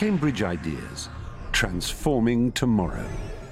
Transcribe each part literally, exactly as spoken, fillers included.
Cambridge Ideas, transforming tomorrow.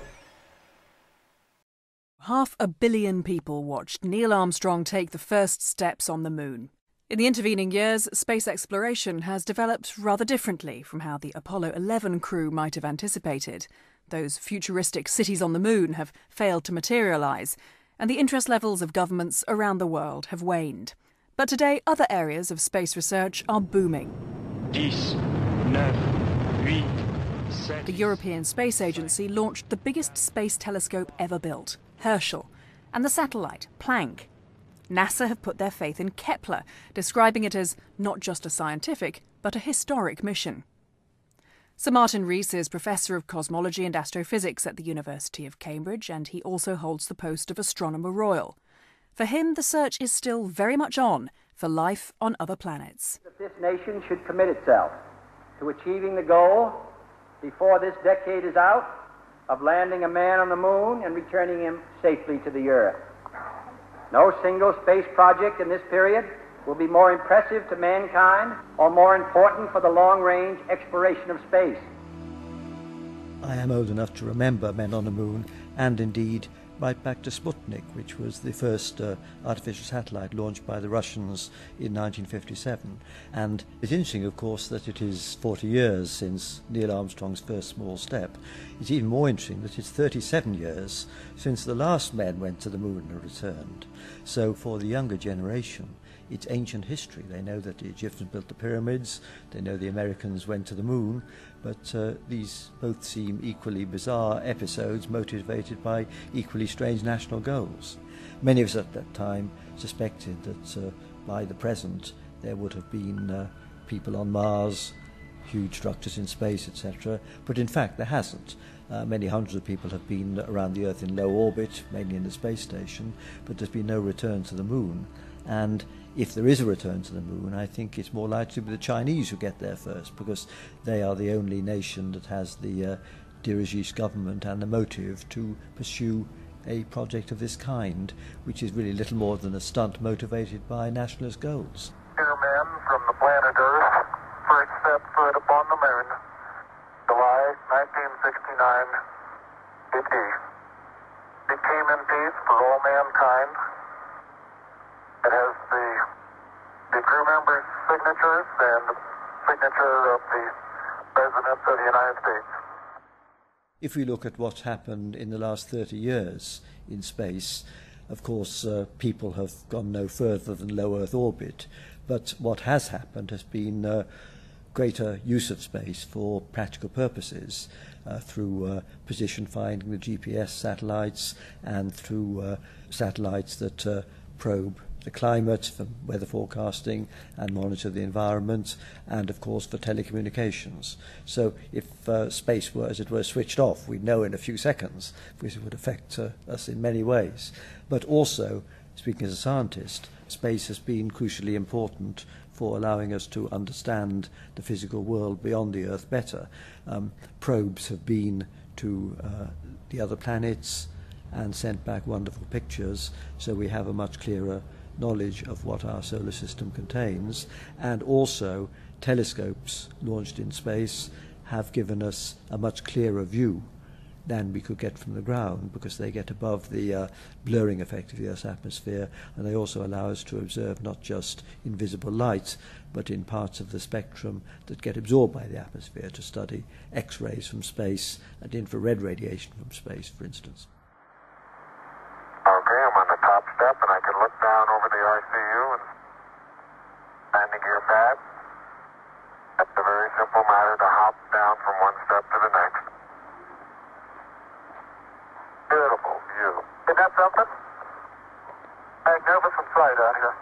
Half a billion people watched Neil Armstrong take the first steps on the moon. In the intervening years, space exploration has developed rather differently from how the Apollo eleven crew might have anticipated. Those futuristic cities on the moon have failed to materialise, and the interest levels of governments around the world have waned. But today, other areas of space research are booming. ten, nine, eight, seven. The European Space Agency launched the biggest space telescope ever built, Herschel, and the satellite, Planck. NASA have put their faith in Kepler, describing it as not just a scientific, but a historic mission. Sir Martin Rees is Professor of Cosmology and Astrophysics at the University of Cambridge, and he also holds the post of Astronomer Royal. For him, the search is still very much on for life on other planets. This nation should commit itself to achieving the goal, before this decade is out, of landing a man on the moon and returning him safely to the Earth. No single space project in this period will be more impressive to mankind or more important for the long-range exploration of space. I am old enough to remember men on the moon, and indeed right back to Sputnik, which was the first uh, artificial satellite launched by the Russians in nineteen fifty-seven. And it's interesting, of course, that it is forty years since Neil Armstrong's first small step. It's even more interesting that it's thirty-seven years since the last men went to the moon and returned. So for the younger generation, it's ancient history. They know that the Egyptians built the pyramids, they know the Americans went to the moon, but uh, these both seem equally bizarre episodes motivated by equally strange national goals. Many of us at that time suspected that uh, by the present there would have been uh, people on Mars, huge structures in space, et cetera, but in fact there hasn't. Uh, many hundreds of people have been around the Earth in low orbit, mainly in the space station, but there's been no return to the moon. And if there is a return to the moon, I think it's more likely to be the Chinese who get there first, because they are the only nation that has the uh, dirigiste government and the motive to pursue a project of this kind, which is really little more than a stunt motivated by nationalist goals. Two men from the planet Earth first set foot upon the moon, July nineteen sixty-nine, A D. It came in peace for all mankind. It has the, the crew members' signatures and the signature of the President of the United States. If we look at what's happened in the last thirty years in space, of course uh, people have gone no further than low Earth orbit, but what has happened has been uh, greater use of space for practical purposes uh, through uh, position finding, the G P S satellites, and through uh, satellites that uh, probe the climate, for weather forecasting and monitor the environment, and of course for telecommunications. So if uh, space were, as it were, switched off, we'd know in a few seconds, because it would affect uh, us in many ways. But also, speaking as a scientist, space has been crucially important for allowing us to understand the physical world beyond the Earth better. Um, probes have been to uh, the other planets and sent back wonderful pictures, so we have a much clearer knowledge of what our solar system contains. And also telescopes launched in space have given us a much clearer view than we could get from the ground, because they get above the uh, blurring effect of the Earth's atmosphere, and they also allow us to observe not just invisible light, but in parts of the spectrum that get absorbed by the atmosphere, to study X-rays from space and infrared radiation from space, for instance. Okay, I'm on the top step and I can look down over the I C U and landing gear pad. It's a very simple matter to hop down from one step to the next. Beautiful view. Isn't that something? Magnificent sight out here.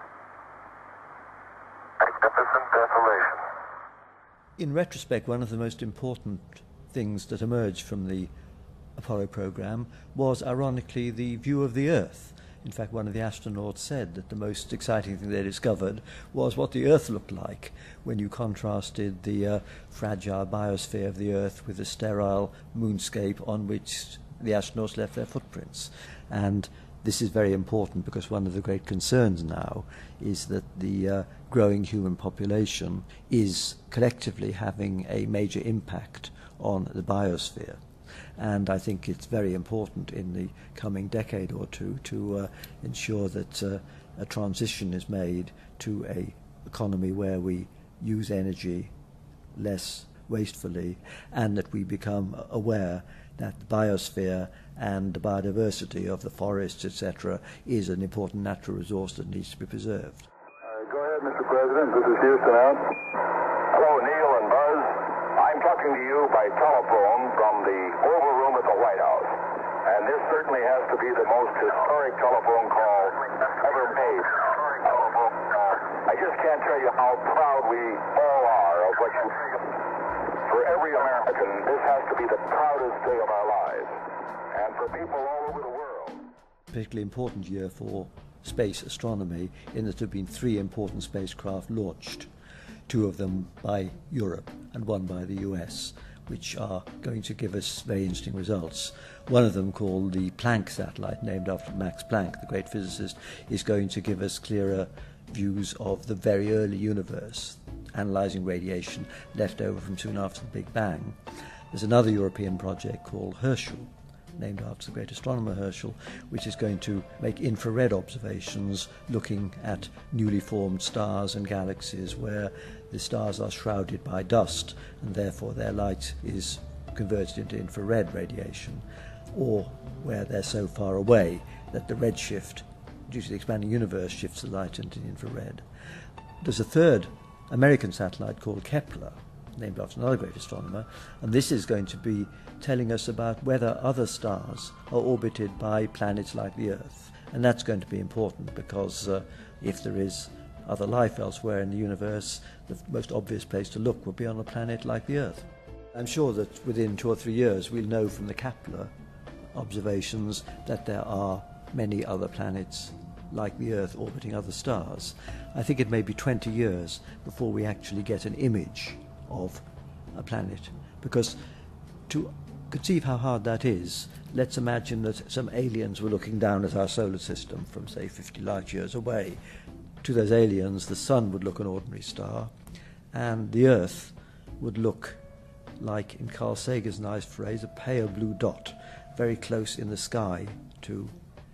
Magnificent desolation. In retrospect, one of the most important things that emerged from the Apollo program was, ironically, the view of the Earth. In fact, one of the astronauts said that the most exciting thing they discovered was what the Earth looked like when you contrasted the uh, fragile biosphere of the Earth with the sterile moonscape on which the astronauts left their footprints. And this is very important, because one of the great concerns now is that the uh, growing human population is collectively having a major impact on the biosphere. And I think it's very important in the coming decade or two to uh, ensure that uh, a transition is made to an economy where we use energy less wastefully, and that we become aware that the biosphere and the biodiversity of the forests, et cetera, is an important natural resource that needs to be preserved. Uh, go ahead, Mister President. This is Houston out. Hello, Neil and Buzz. I'm talking to you by telephone from the Oval Room at the White House. And this certainly has to be the most historic telephone call ever made. I just can't tell you how proud we all are of what you do. For every American, this has to be the proudest day of our lives. And for people all over the world. Particularly important year for space astronomy, in that there have been three important spacecraft launched, two of them by Europe and one by the U S, which are going to give us very interesting results. One of them, called the Planck satellite, named after Max Planck, the great physicist, is going to give us clearer views of the very early universe, analysing radiation left over from soon after the Big Bang. There's another European project called Herschel, named after the great astronomer Herschel, which is going to make infrared observations looking at newly formed stars and galaxies where the stars are shrouded by dust and therefore their light is converted into infrared radiation, or where they're so far away that the redshift, due to the expanding universe, shifts the light into the infrared. There's a third American satellite called Kepler, named after another great astronomer, and this is going to be telling us about whether other stars are orbited by planets like the Earth. And that's going to be important because uh, if there is other life elsewhere in the universe, the most obvious place to look would be on a planet like the Earth. I'm sure that within two or three years we'll know from the Kepler observations that there are many other planets like the Earth orbiting other stars. I think it may be twenty years before we actually get an image of a planet, because to conceive how hard that is, let's imagine that some aliens were looking down at our solar system from, say, fifty light years away. To those aliens, the sun would look an ordinary star, and the Earth would look like, in Carl Sagan's nice phrase, a pale blue dot, very close in the sky to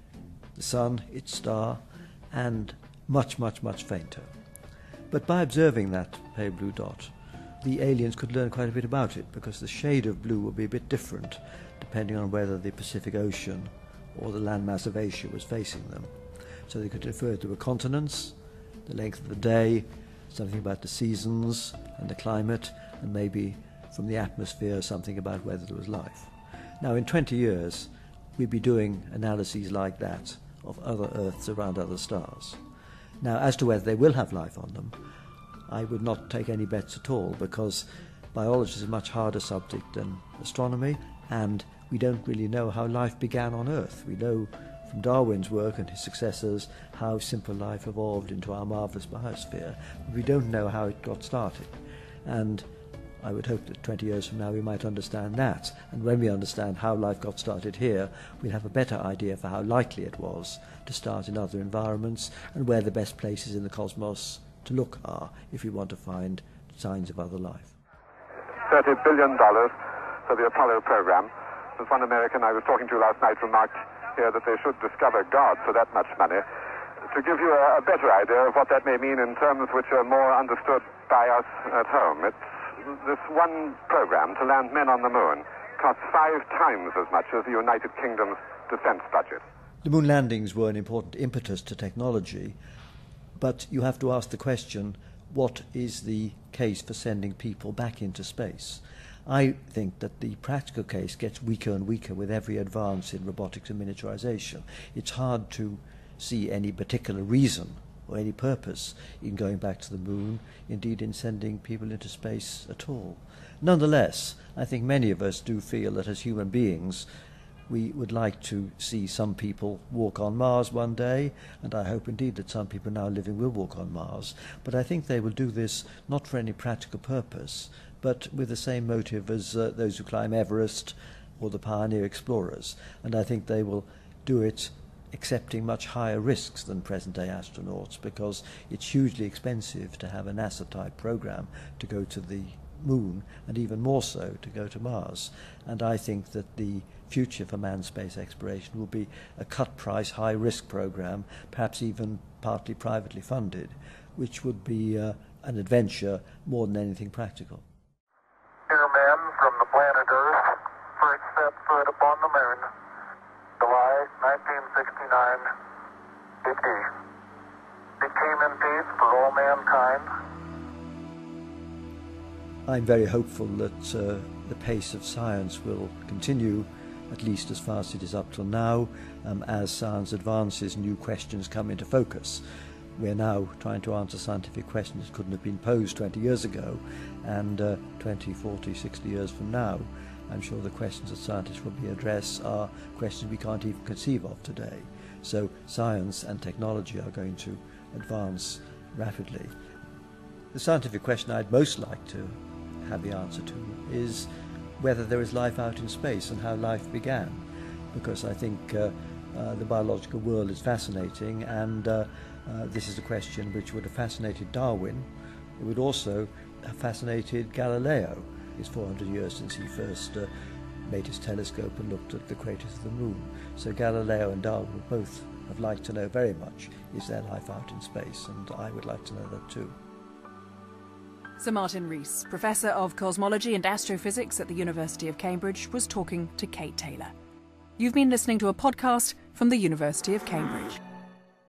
the sun, its star, and much, much, much fainter. But by observing that pale blue dot, the aliens could learn quite a bit about it, because the shade of blue would be a bit different depending on whether the Pacific Ocean or the landmass of Asia was facing them. So they could infer to a continents, the length of the day, something about the seasons and the climate, and maybe from the atmosphere something about whether there was life. Now in twenty years we'd be doing analyses like that of other Earths around other stars. Now as to whether they will have life on them, I would not take any bets at all, because biology is a much harder subject than astronomy, and we don't really know how life began on Earth. We know from Darwin's work and his successors how simple life evolved into our marvellous biosphere, but we don't know how it got started. And I would hope that twenty years from now we might understand that, and when we understand how life got started here, we'll have a better idea for how likely it was to start in other environments, and where the best places in the cosmos to look are if we want to find signs of other life. thirty billion dollars for the Apollo program. There's one American I was talking to last night remarked here that they should discover God for that much money. To give you a, a better idea of what that may mean in terms which are more understood by us at home, it's this one program to land men on the moon costs five times as much as the United Kingdom's defense budget. The moon landings were an important impetus to technology, but you have to ask the question, what is the case for sending people back into space? I think that the practical case gets weaker and weaker with every advance in robotics and miniaturization. It's hard to see any particular reason or any purpose in going back to the moon, indeed in sending people into space at all. Nonetheless, I think many of us do feel that as human beings we would like to see some people walk on Mars one day, and I hope indeed that some people now living will walk on Mars. But I think they will do this not for any practical purpose, but with the same motive as uh, those who climb Everest or the pioneer explorers. And I think they will do it accepting much higher risks than present-day astronauts, because it's hugely expensive to have a NASA-type program to go to the moon, and even more so to go to Mars. And I think that the future for manned space exploration will be a cut-price, high-risk program, perhaps even partly privately funded, which would be uh, an adventure more than anything practical. Dear men from the planet Earth, first set foot upon the moon, July nineteen sixty-nine, A D. It came in peace for all mankind. I'm very hopeful that uh, the pace of science will continue, at least as far as it is up till now. Um, as science advances, new questions come into focus. We're now trying to answer scientific questions that couldn't have been posed twenty years ago, and uh, twenty, forty, sixty years from now, I'm sure the questions that scientists will be address are questions we can't even conceive of today. So science and technology are going to advance rapidly. The scientific question I'd most like to have the answer to is whether there is life out in space and how life began, because I think uh, uh, the biological world is fascinating, and uh, uh, this is a question which would have fascinated Darwin. It would also have fascinated Galileo. It's four hundred years since he first uh, made his telescope and looked at the craters of the moon. So Galileo and Darwin would both have liked to know very much, is there life out in space? And I would like to know that too. Sir Martin Rees, Professor of Cosmology and Astrophysics at the University of Cambridge, was talking to Kate Taylor. You've been listening to a podcast from the University of Cambridge.